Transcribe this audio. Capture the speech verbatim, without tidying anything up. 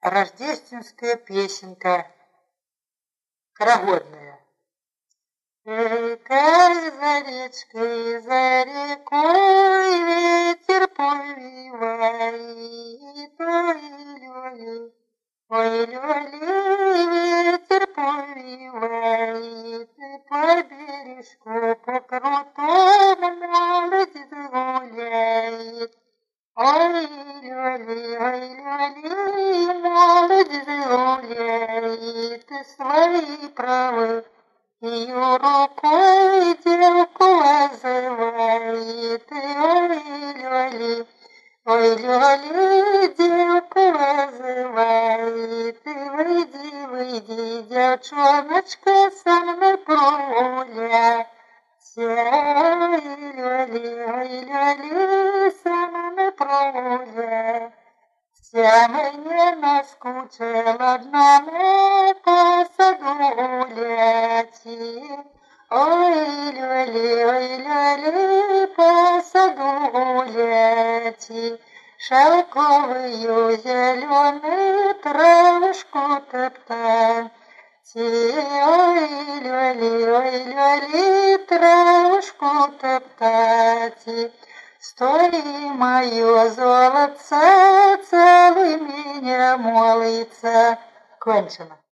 рождественская песенка хороводная. Эй, за речкой, за рекой ветер повивает, ой, люли, ой, люли, ветер повивает, и по бережку по крутому молодец гуляет. Ой, люли, ой, люли, молодец гуляет, и свои правы ее рукой девку вызывает. Ой, люли, ой, люли, девку вызывает. И выйди, выйди, девчоночка, со мной прогуляйся. Ой, люли, ой, люли, со мной прогуляйся. Мне наскучило одному по саду гулять. Ой, люли, ой, люли, по саду гулять. Шелковую зеленую травушку топтать. Ой, люли, ой, люли, травушку топтать. Стой, мое золотце, целуй меня, молится. Кончено.